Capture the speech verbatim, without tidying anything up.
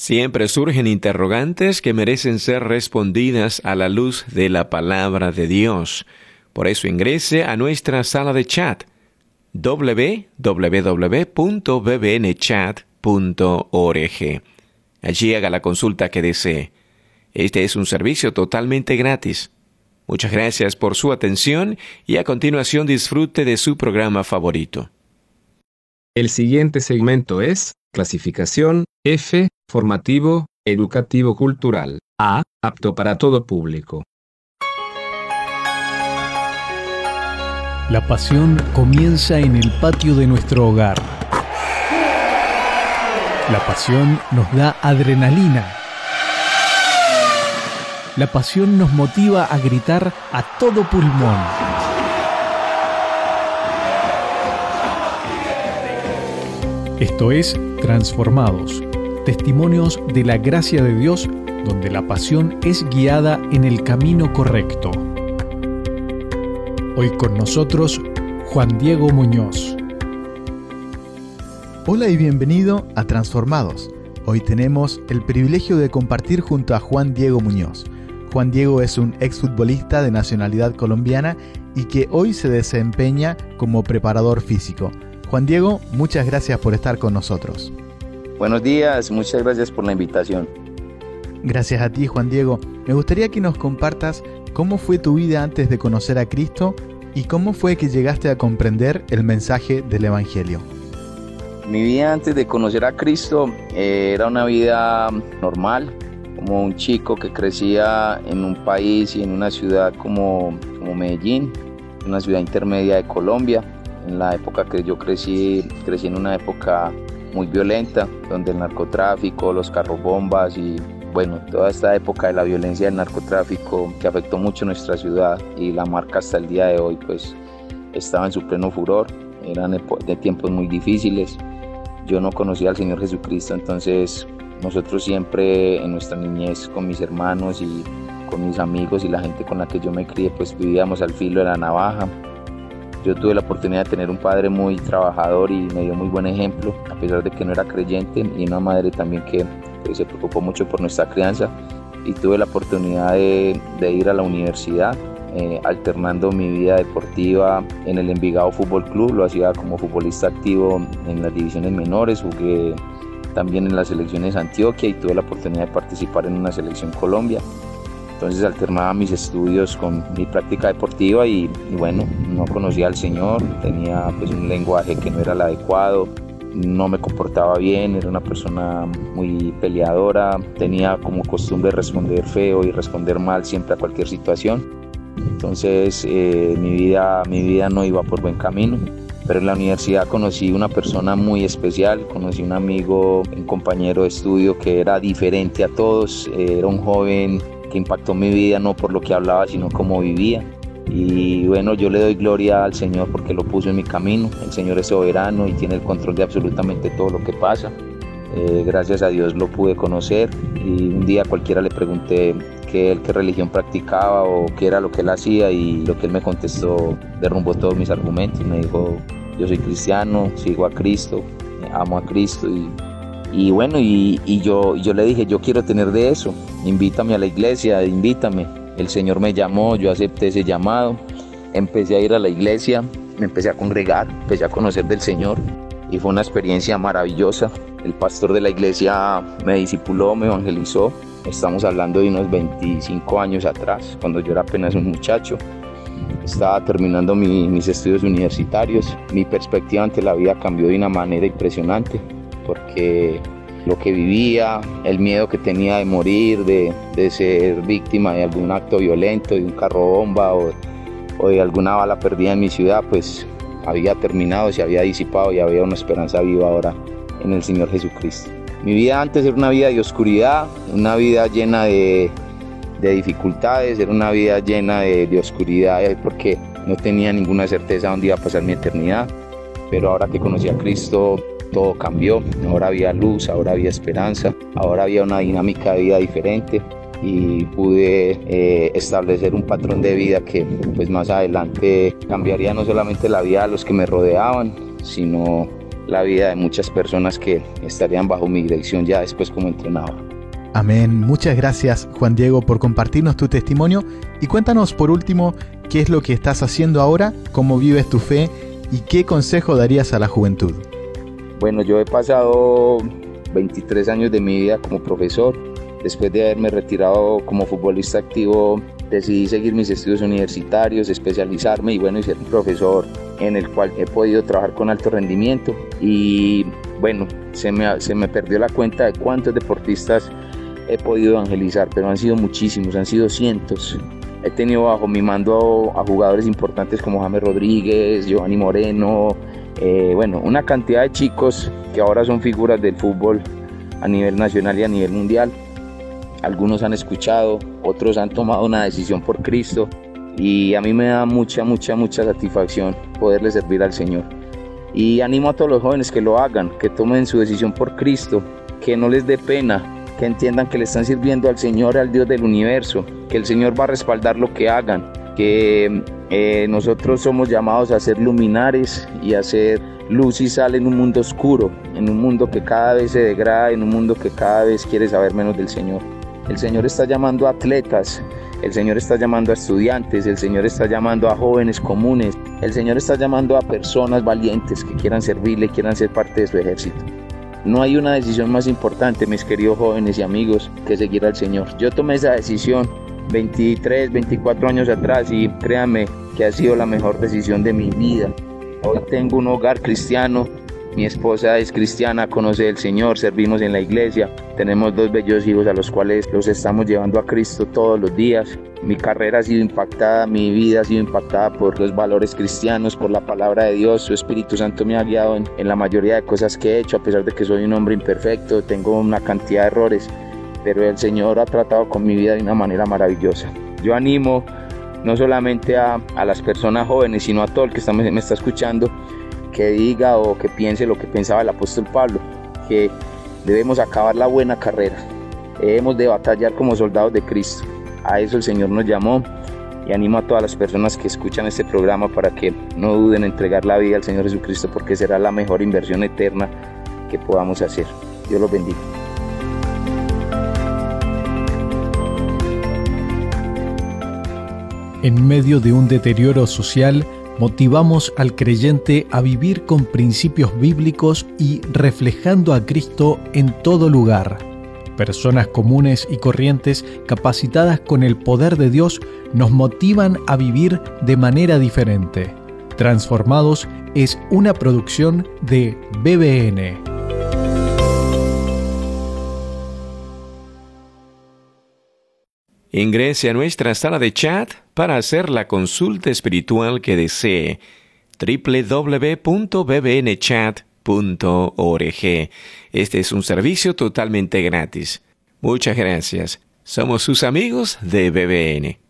Siempre surgen interrogantes que merecen ser respondidas a la luz de la palabra de Dios. Por eso ingrese a nuestra sala de chat doble u doble u doble u punto b b n chat punto org. Allí haga la consulta que desee. Este es un servicio totalmente gratis. Muchas gracias por su atención y a continuación disfrute de su programa favorito. El siguiente segmento es clasificación F, formativo, educativo cultural. A, apto para todo público. La pasión comienza en el patio de nuestro hogar. La pasión nos da adrenalina. La pasión nos motiva a gritar a todo pulmón. Esto es Transformados, testimonios de la gracia de Dios, donde la pasión es guiada en el camino correcto. Hoy con nosotros, Juan Diego Muñoz. Hola y bienvenido a Transformados. Hoy tenemos el privilegio de compartir junto a Juan Diego Muñoz. Juan Diego es un exfutbolista de nacionalidad colombiana y que hoy se desempeña como preparador físico. Juan Diego, muchas gracias por estar con nosotros. Buenos días, muchas gracias por la invitación. Gracias a ti, Juan Diego. Me gustaría que nos compartas cómo fue tu vida antes de conocer a Cristo y cómo fue que llegaste a comprender el mensaje del Evangelio. Mi vida antes de conocer a Cristo eh, era una vida normal, como un chico que crecía en un país y en una ciudad como, como Medellín, una ciudad intermedia de Colombia. En la época que yo crecí, crecí en una época muy violenta, donde el narcotráfico, los carros bombas y bueno, toda esta época de la violencia del narcotráfico que afectó mucho nuestra ciudad y la marca hasta el día de hoy, pues estaba en su pleno furor. Eran de tiempos muy difíciles. Yo no conocía al Señor Jesucristo, entonces nosotros siempre en nuestra niñez con mis hermanos y con mis amigos y la gente con la que yo me crié, pues vivíamos al filo de la navaja. Yo tuve la oportunidad de tener un padre muy trabajador y me dio muy buen ejemplo, a pesar de que no era creyente, y una madre también que, que se preocupó mucho por nuestra crianza. Y tuve la oportunidad de, de ir a la universidad, eh, alternando mi vida deportiva en el Envigado Fútbol Club. Lo hacía como futbolista activo en las divisiones menores, jugué también en las selecciones Antioquia y tuve la oportunidad de participar en una selección Colombia. Entonces alternaba mis estudios con mi práctica deportiva y, y bueno, no conocía al Señor, tenía pues un lenguaje que no era el adecuado, no me comportaba bien, era una persona muy peleadora, tenía como costumbre responder feo y responder mal siempre a cualquier situación. Entonces eh, mi vida, mi vida no iba por buen camino. Pero en la universidad conocí una persona muy especial, conocí un amigo, un compañero de estudio que era diferente a todos, era un joven que impactó mi vida no por lo que hablaba, sino cómo vivía. Y bueno, yo le doy gloria al Señor porque lo puso en mi camino. El Señor es soberano y tiene el control de absolutamente todo lo que pasa. Eh, gracias a Dios lo pude conocer y un día cualquiera le pregunté qué, él, qué religión practicaba o qué era lo que él hacía, y lo que él me contestó derrumbó todos mis argumentos. Me dijo: yo soy cristiano, sigo a Cristo, amo a Cristo y, y bueno, y, y yo, yo le dije: yo quiero tener de eso, invítame a la iglesia, invítame. El Señor me llamó, yo acepté ese llamado, empecé a ir a la iglesia, me empecé a congregar, empecé a conocer del Señor y fue una experiencia maravillosa. El pastor de la iglesia me discipuló, me evangelizó. Estamos hablando de unos veinticinco años atrás, cuando yo era apenas un muchacho. Estaba terminando mi, mis estudios universitarios. Mi perspectiva ante la vida cambió de una manera impresionante, porque lo que vivía, el miedo que tenía de morir, de, de ser víctima de algún acto violento, de un carro bomba o, o de alguna bala perdida en mi ciudad, pues había terminado, se había disipado y había una esperanza viva ahora en el Señor Jesucristo. Mi vida antes era una vida de oscuridad, una vida llena de, de dificultades, era una vida llena de, de oscuridad porque no tenía ninguna certeza dónde iba a pasar mi eternidad. Pero ahora que conocí a Cristo, todo cambió. Ahora había luz, ahora había esperanza, ahora había una dinámica de vida diferente y pude eh, establecer un patrón de vida que pues más adelante cambiaría no solamente la vida de los que me rodeaban, sino la vida de muchas personas que estarían bajo mi dirección ya después como entrenador. Amén. Muchas gracias, Juan Diego, por compartirnos tu testimonio y cuéntanos por último qué es lo que estás haciendo ahora, cómo vives tu fe y qué consejo darías a la juventud. Bueno, yo he pasado veintitrés años de mi vida como profesor. Después de haberme retirado como futbolista activo, decidí seguir mis estudios universitarios, especializarme y bueno, y ser un profesor en el cual he podido trabajar con alto rendimiento. Y bueno, se me, se me perdió la cuenta de cuántos deportistas he podido evangelizar, pero han sido muchísimos, han sido cientos. He tenido bajo mi mando a, a jugadores importantes como James Rodríguez, Giovanni Moreno, eh, bueno, una cantidad de chicos que ahora son figuras del fútbol a nivel nacional y a nivel mundial. Algunos han escuchado, otros han tomado una decisión por Cristo y a mí me da mucha, mucha, mucha satisfacción poderle servir al Señor. Y animo a todos los jóvenes que lo hagan, que tomen su decisión por Cristo, que no les dé pena, que entiendan que le están sirviendo al Señor, al Dios del universo, que el Señor va a respaldar lo que hagan, que eh, nosotros somos llamados a ser luminares y a ser luz y sal en un mundo oscuro, en un mundo que cada vez se degrada, en un mundo que cada vez quiere saber menos del Señor. El Señor está llamando a atletas, el Señor está llamando a estudiantes, el Señor está llamando a jóvenes comunes, el Señor está llamando a personas valientes que quieran servirle, quieran ser parte de su ejército. No hay una decisión más importante, mis queridos jóvenes y amigos, que seguir al Señor. Yo tomé esa decisión veintitrés, veinticuatro años atrás y créanme que ha sido la mejor decisión de mi vida. Hoy tengo un hogar cristiano. Mi esposa es cristiana, conoce al Señor, servimos en la iglesia, tenemos dos bellos hijos a los cuales los estamos llevando a Cristo todos los días. Mi carrera ha sido impactada, mi vida ha sido impactada por los valores cristianos, por la palabra de Dios. Su Espíritu Santo me ha guiado en, en la mayoría de cosas que he hecho, a pesar de que soy un hombre imperfecto, tengo una cantidad de errores, pero el Señor ha tratado con mi vida de una manera maravillosa. Yo animo no solamente a, a las personas jóvenes, sino a todo el que está, me, me está escuchando, que diga o que piense lo que pensaba el apóstol Pablo, que debemos acabar la buena carrera, debemos de batallar como soldados de Cristo. A eso el Señor nos llamó y animo a todas las personas que escuchan este programa para que no duden en entregar la vida al Señor Jesucristo, porque será la mejor inversión eterna que podamos hacer. Dios los bendiga. En medio de un deterioro social, motivamos al creyente a vivir con principios bíblicos y reflejando a Cristo en todo lugar. Personas comunes y corrientes capacitadas con el poder de Dios nos motivan a vivir de manera diferente. Transformados es una producción de B B N. Ingrese a nuestra sala de chat para hacer la consulta espiritual que desee. doble u doble u doble u punto b b n chat punto org. Este es un servicio totalmente gratis. Muchas gracias. Somos sus amigos de B B N.